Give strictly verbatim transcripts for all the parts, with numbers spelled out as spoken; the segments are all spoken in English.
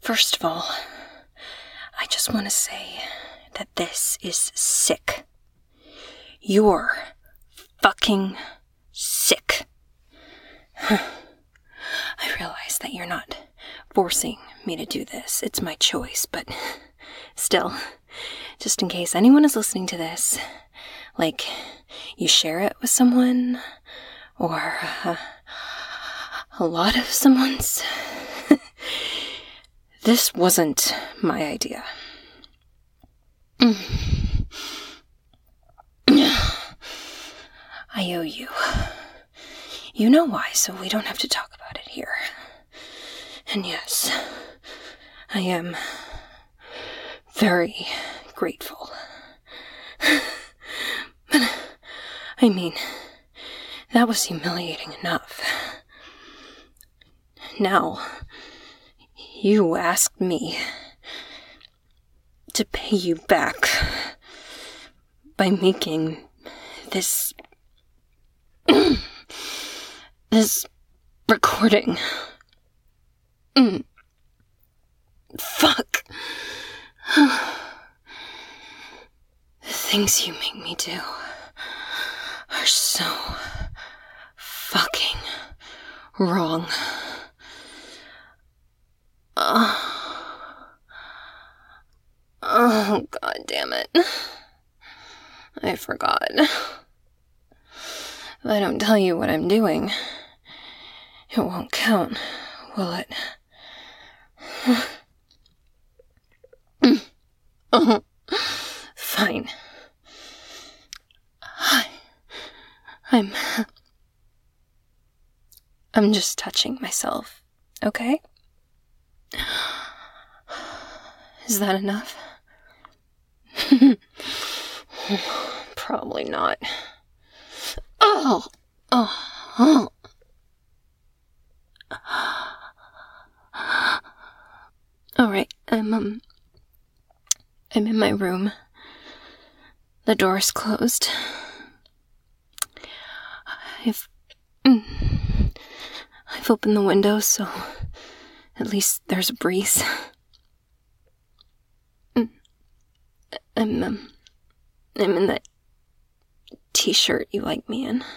First of all, I just want to say that this is sick. You're fucking sick. I realize that you're not forcing me to do this. It's my choice, but still, just in case anyone is listening to this, like, you share it with someone, or uh, a lot of someone's. This wasn't my idea. I owe you. You know why, so we don't have to talk about it here. And yes, I am very grateful. But, I mean, that was humiliating enough. Now, you asked me to pay you back by making this... this recording. Mm. Fuck. The things you make me do are so fucking wrong. Oh, oh, god damn it. I forgot. If I don't tell you what I'm doing, it won't count, will it? Oh, fine. I, I'm... I'm just touching myself, okay? Is that enough? Probably not. Oh! Oh! Oh! Alright, I'm, um... I'm in my room. The door's closed. I've... I've opened the window, so at least there's a breeze. I'm, um... I'm in that t-shirt you like me in.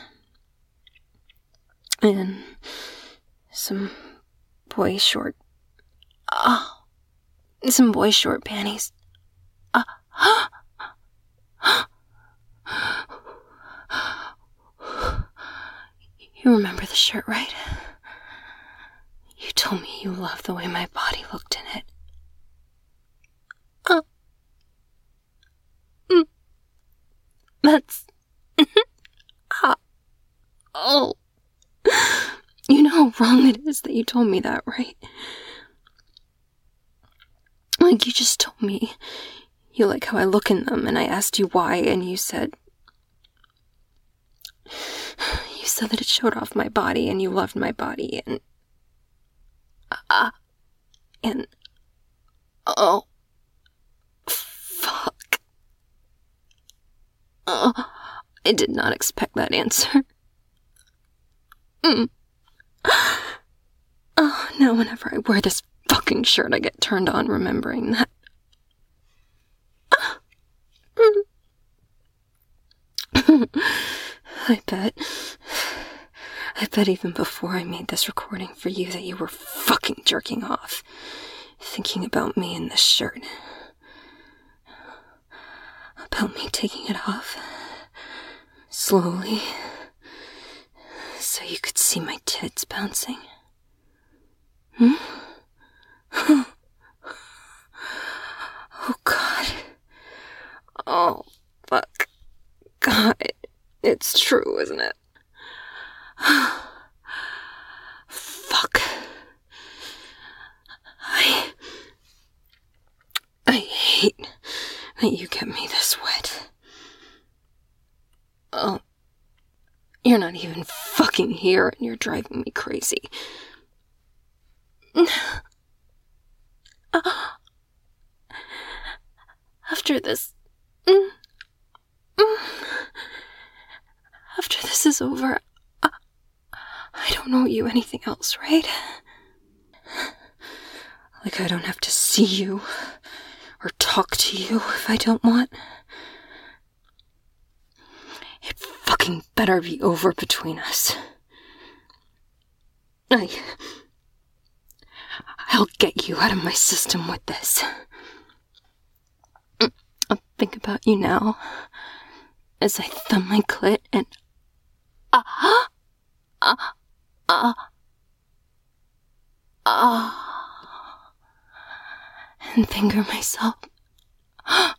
And some boy short... Oh! Some boy short panties. Uh, you remember the shirt, right? You told me you loved the way my body looked in it. Uh, mm, that's... uh, oh. You know how wrong it is that you told me that, right? Like, you just told me you like how I look in them, and I asked you why, and you said... You said that it showed off my body, and you loved my body, and... Uh... And... Oh... Fuck... Oh... I did not expect that answer. Mm. Oh, now whenever I wear this fucking shirt, I get turned on remembering that. I bet. I bet even before I made this recording for you that you were fucking jerking off, thinking about me in this shirt. About me taking it off, slowly, so you could see my tits bouncing. Hmm? Oh, God. Oh, fuck. God, it's true, isn't it? Fuck. I... I hate that you get me this wet. Oh. You're not even fucking here, and you're driving me crazy. After this... After this is over, I don't owe you anything else, right? Like I don't have to see you or talk to you if I don't want. It fucking better be over between us. I... I'll get you out of my system with this. I'll think about you now as I thumb my clit and... Ah! Ah! Ah! Ah! And finger myself. And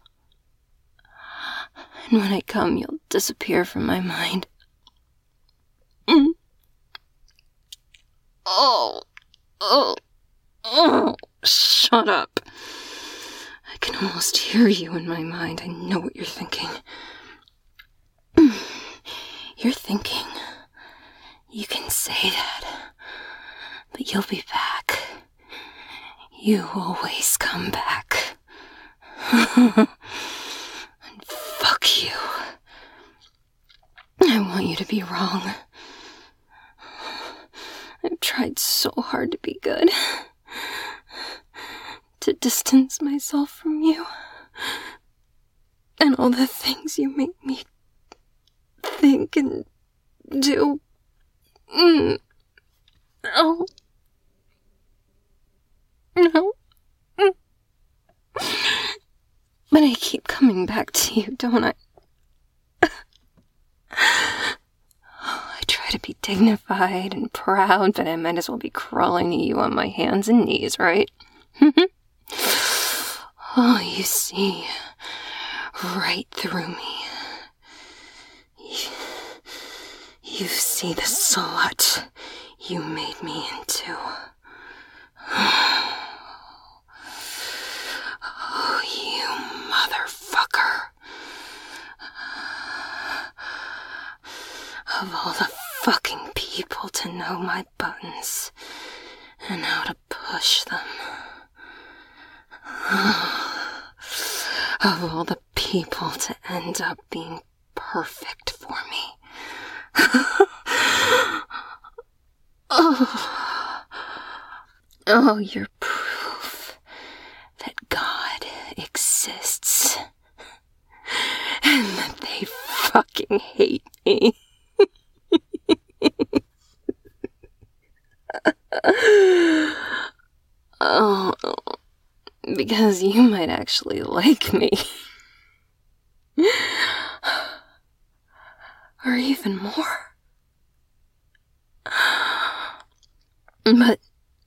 when I come, you'll disappear from my mind. Mm. Oh, oh, oh, shut up. I can almost hear you in my mind. I know what you're thinking. You're thinking you can say that, but you'll be back. You always come back. And fuck you. I want you to be wrong. I've tried so hard to be good. To distance myself from you. And all the things you make me think and do. Mm. No. No. Mm. But I keep coming back to you, don't I? I try to be dignified and proud, but I might as well be crawling to you on my hands and knees, right? Oh, you see right through me. You, you see the slut you made me into. Oh, you motherfucker. Of all the fucking people to know my buttons and how to push them. Of all the people to end up being perfect for me. Oh. Oh, you're proof that God exists. And that they fucking hate me. Oh, because you might actually like me. Or even more. But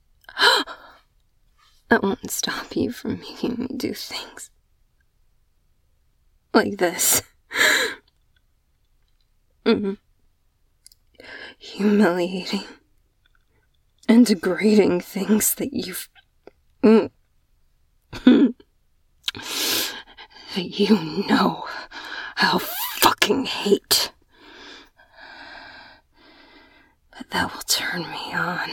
that won't stop you from making me do things like this. Mm-hmm. Humiliating and degrading things that you've mm, that you know I'll fucking hate. But that will turn me on.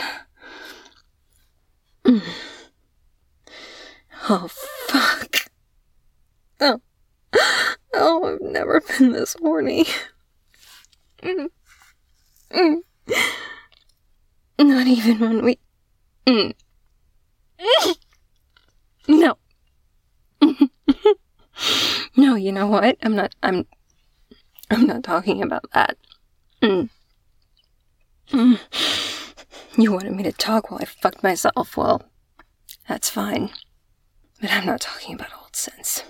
Mm. Oh, fuck. Oh. Oh, I've never been this horny. Mm. Mm. Not even when we... Mm. No. No, you know what? I'm not... I'm... I'm not talking about that. Mm. Mm. You wanted me to talk while I fucked myself. Well, that's fine. But I'm not talking about old sins.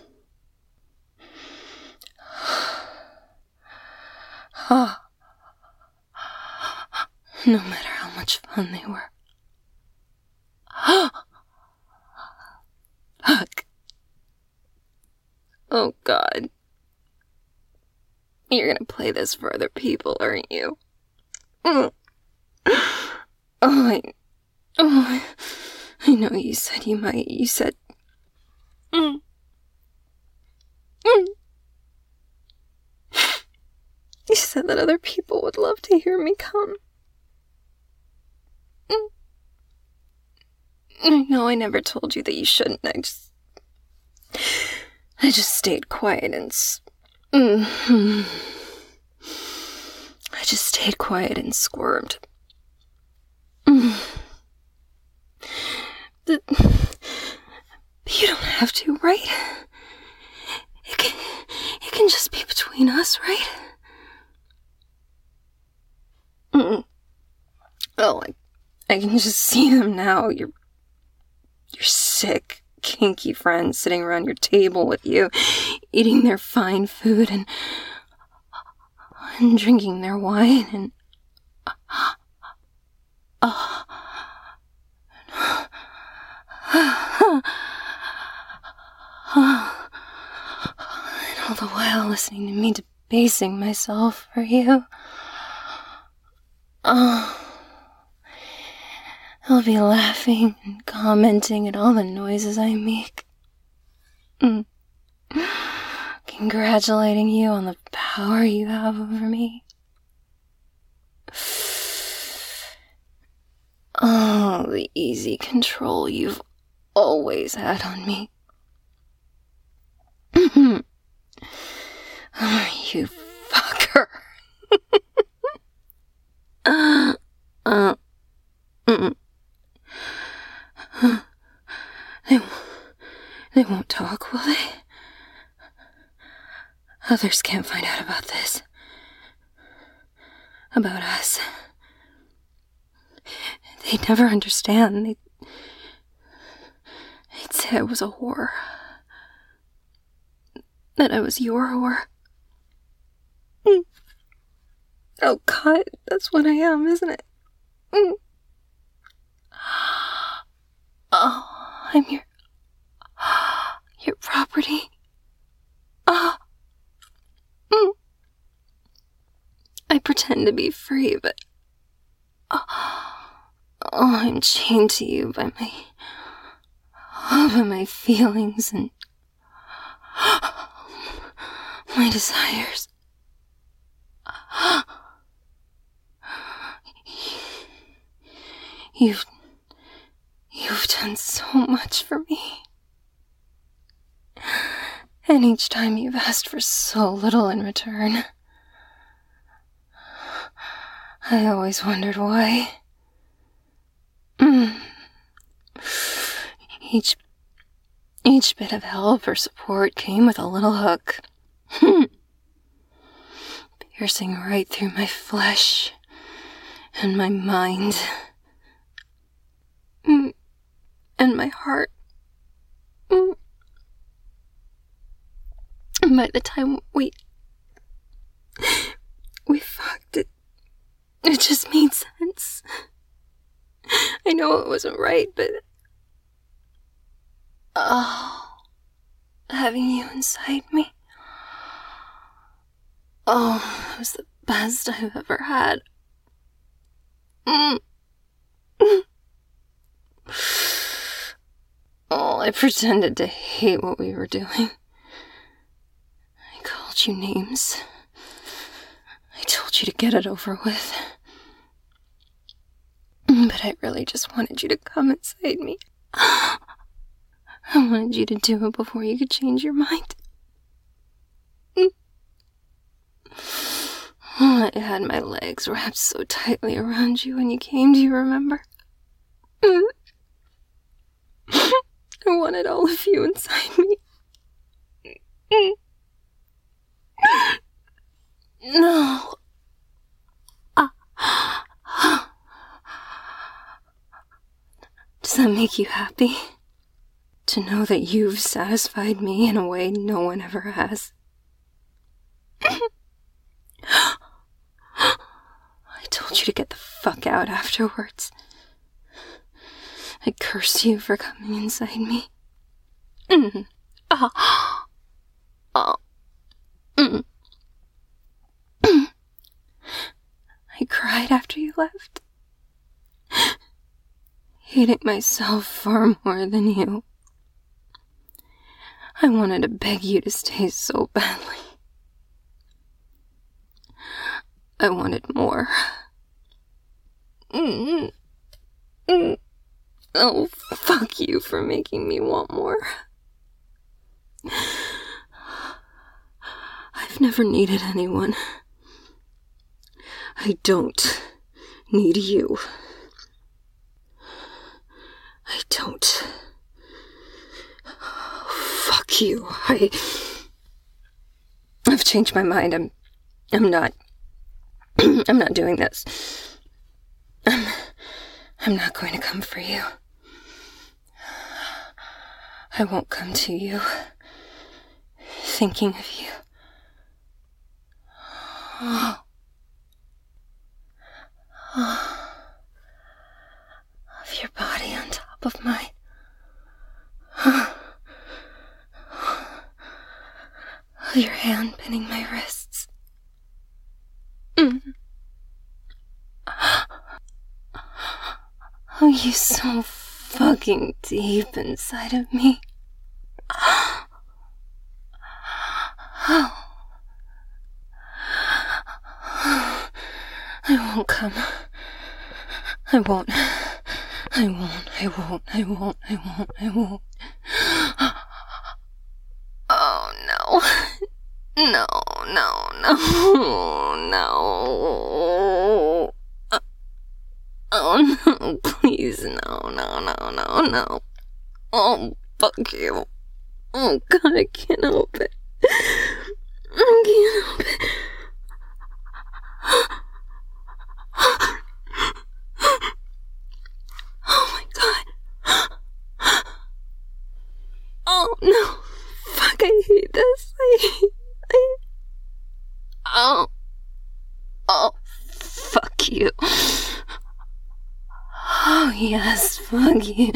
Oh. No matter how much fun they were. Fuck. Oh, God. You're gonna play this for other people, aren't you? Oh, I... Oh, I know you said you might. You said... Mm. Mm. You said that other people would love to hear me come. Mm. I know I never told you that you shouldn't. I just... I just stayed quiet and... Mm. I just stayed quiet and squirmed. Mm. The, You don't have to, right? It can, it can just be between us, right? Mm-mm. Oh, I, I can just see them now. Your, your sick, kinky friends sitting around your table with you, eating their fine food and, and drinking their wine and... Uh, and all the while listening to me debasing myself for you. Oh, I'll be laughing and commenting at all the noises I make. Mm. Congratulating you on the power you have over me. Oh, the easy control you've always had on me. Oh, you fucker. uh, uh, mm. They, they won't talk, will they? Others can't find out about this. About us. They'd never understand. They'd, they'd say I was a whore. That I was your whore. Mm. Oh, God, that's what I am, isn't it? Mm. Oh, I'm your... your property. Oh. Mm. I pretend to be free, but... Oh, oh, I'm chained to you by my... Oh, by my feelings and... my desires. You've... You've done so much for me. And each time you've asked for so little in return. I always wondered why. Mm. Each... Each bit of help or support came with a little hook. Piercing right through my flesh and my mind. Mm. And my heart. Mm. And by the time we... we fucked it, it just made sense. I know it wasn't right, but... Oh, having you inside me. Oh, it was the best I've ever had. Mm. Oh, I pretended to hate what we were doing. I called you names. I told you to get it over with. But I really just wanted you to come inside me. I wanted you to do it before you could change your mind. I had my legs wrapped so tightly around you when you came, do you remember? I wanted all of you inside me. No. Does that make you happy? To know that you've satisfied me in a way no one ever has? I told you to get the fuck out afterwards. I cursed you for coming inside me. Mm. Oh. Oh. Mm. I cried after you left. Hating myself far more than you. I wanted to beg you to stay so badly. I wanted more. Mm. Mm. Oh, fuck you for making me want more. I've never needed anyone. I don't need you. I don't. you. I... I've changed my mind. I'm... I'm not... I'm not doing this. I'm... I'm not going to come for you. I won't come to you thinking of you. Oh. Oh. Of your body on top of mine. Oh. Of your hand pinning my wrists. Mm. Oh, you so fucking deep inside of me. Oh. I won't come. I won't. I won't. I won't. I won't. I won't. I won't. Oh, no. No, no, no. No. Oh, no, please, no, no, no, no, no. Oh, fuck you. Oh, God, I can't help it. I can't help it. Oh, my God. Oh, no. Fuck, I hate this. I hate... I... Oh. Oh, fuck you. Oh, yes, fuck you.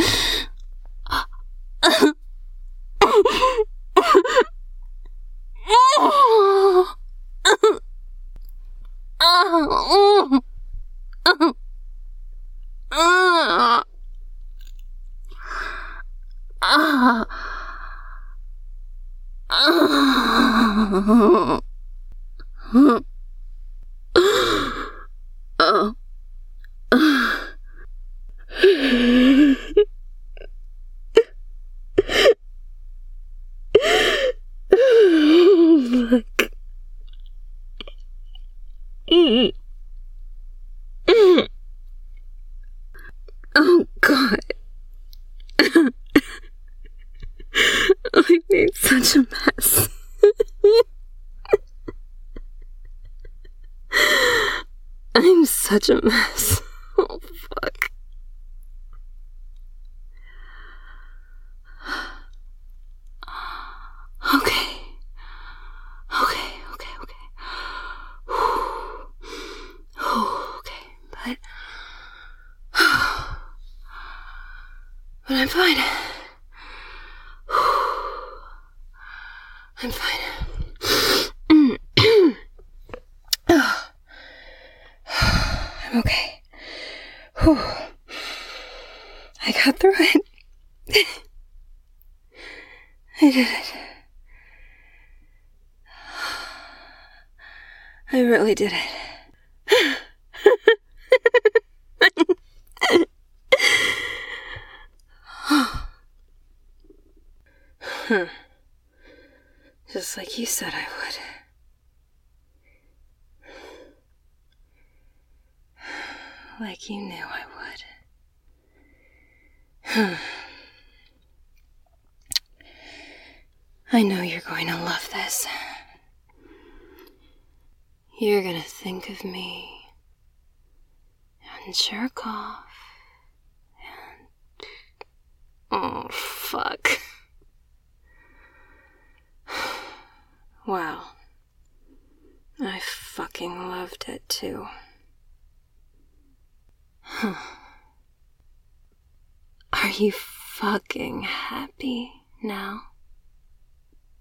Oh, God. I made such a mess. I'm such a mess. Oh, fuck. Okay. Okay, okay, okay. Okay, but... But I'm fine. I'm fine. I'm okay. Whew. I got through it. I did it. I really did it. Huh. Just like you said I would. Like you knew I would. I know you're going to love this. You're gonna think of me and jerk off and... Oh, fuck. Wow. I fucking loved it too. Huh. Are you fucking happy now?